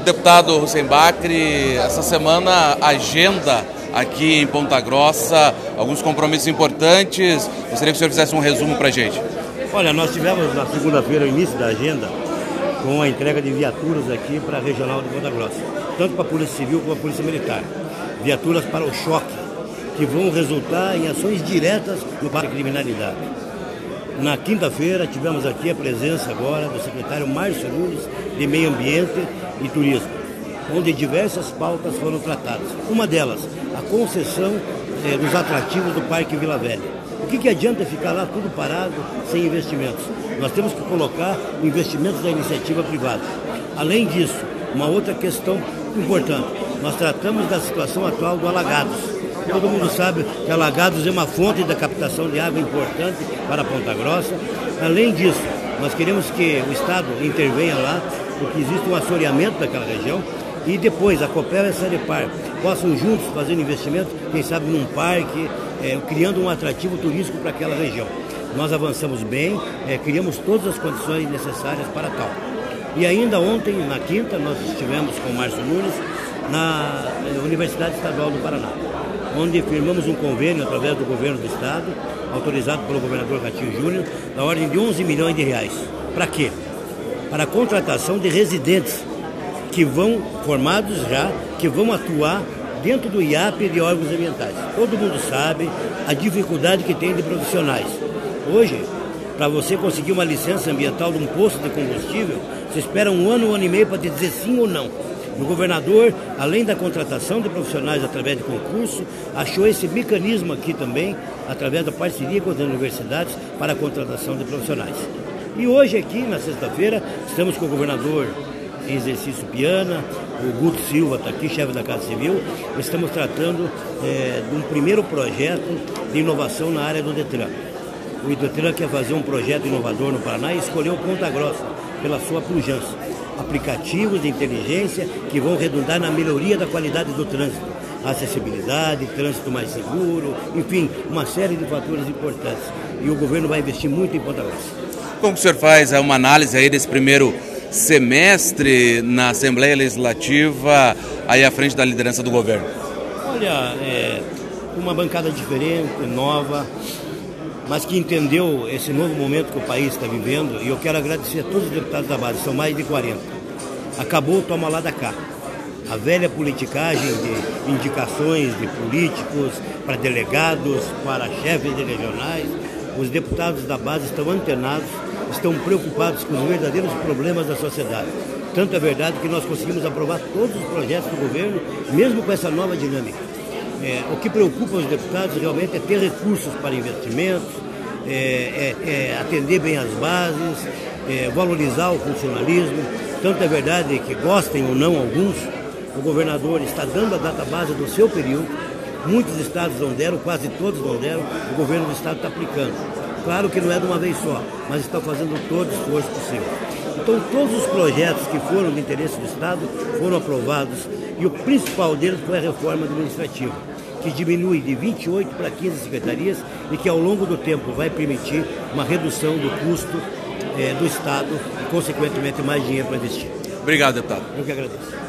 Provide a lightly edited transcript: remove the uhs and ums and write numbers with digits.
Deputado Hussein Bakri, essa semana agenda aqui em Ponta Grossa, alguns compromissos importantes. Gostaria que o senhor fizesse um resumo para a gente. Olha, nós tivemos na segunda-feira o início da agenda com a entrega de viaturas aqui para a Regional de Ponta Grossa, tanto para a Polícia Civil como para a Polícia Militar. Viaturas para o choque, que vão resultar em ações diretas no combate à criminalidade. Na quinta-feira tivemos aqui a presença agora do secretário Márcio Nunes de Meio Ambiente e Turismo, onde diversas pautas foram tratadas. Uma delas, a concessão dos atrativos do Parque Vila Velha. O que adianta ficar lá tudo parado, sem investimentos? Nós temos que colocar investimentos da iniciativa privada. Além disso, uma outra questão importante, nós tratamos da situação atual do Alagados. Todo mundo sabe que Alagados é uma fonte da captação de água importante para Ponta Grossa. Além disso, nós queremos que o Estado intervenha lá, porque existe um assoreamento daquela região, e depois a Copel e a Sanepar possam juntos fazer um investimento, quem sabe num parque, criando um atrativo turístico para aquela região. Nós avançamos bem, criamos todas as condições necessárias para tal. E ainda ontem, na quinta, nós estivemos com o Márcio Nunes na Universidade Estadual do Paraná, onde firmamos um convênio através do governo do estado, autorizado pelo governador Ratinho Júnior, da ordem de 11 milhões de reais. Para quê? Para a contratação de residentes que vão, formados já, que vão atuar dentro do IAP de órgãos ambientais. Todo mundo sabe a dificuldade que tem de profissionais. Hoje, para você conseguir uma licença ambiental de um posto de combustível, você espera um ano e meio para te dizer sim ou não. O governador, além da contratação de profissionais através de concurso, achou esse mecanismo aqui também, através da parceria com as universidades, para a contratação de profissionais. E hoje aqui, na sexta-feira, estamos com o governador em exercício Piana, o Guto Silva está aqui, chefe da Casa Civil. Estamos tratando de um primeiro projeto de inovação na área do Detran. O Detran quer fazer um projeto inovador no Paraná e escolheu Ponta Grossa pela sua pujança. Aplicativos de inteligência que vão redundar na melhoria da qualidade do trânsito, acessibilidade, trânsito mais seguro, enfim, uma série de fatores importantes. E o governo vai investir muito em Ponta Grossa. Como o senhor faz uma análise aí desse primeiro semestre na Assembleia Legislativa, aí à frente da liderança do governo? Olha, uma bancada diferente, nova, mas que entendeu esse novo momento que o país está vivendo, e eu quero agradecer a todos os deputados da base, são mais de 40. Acabou o toma lá da cá. A velha politicagem de indicações de políticos para delegados, para chefes de regionais. Os deputados da base estão antenados, estão preocupados com os verdadeiros problemas da sociedade. Tanto é verdade que nós conseguimos aprovar todos os projetos do governo, mesmo com essa nova dinâmica. O que preocupa os deputados realmente é ter recursos para investimentos, atender bem as bases, valorizar o funcionalismo. Tanto é verdade que, gostem ou não alguns, o governador está dando a database do seu período. Muitos estados não deram, quase todos não deram, o governo do estado está aplicando. Claro que não é de uma vez só, mas está fazendo todo o esforço possível. Então, todos os projetos que foram de interesse do estado foram aprovados, e o principal deles foi a reforma administrativa, que diminui de 28 para 15 secretarias e que ao longo do tempo vai permitir uma redução do custo do estado e, consequentemente, mais dinheiro para investir. Obrigado, deputado. Eu que agradeço.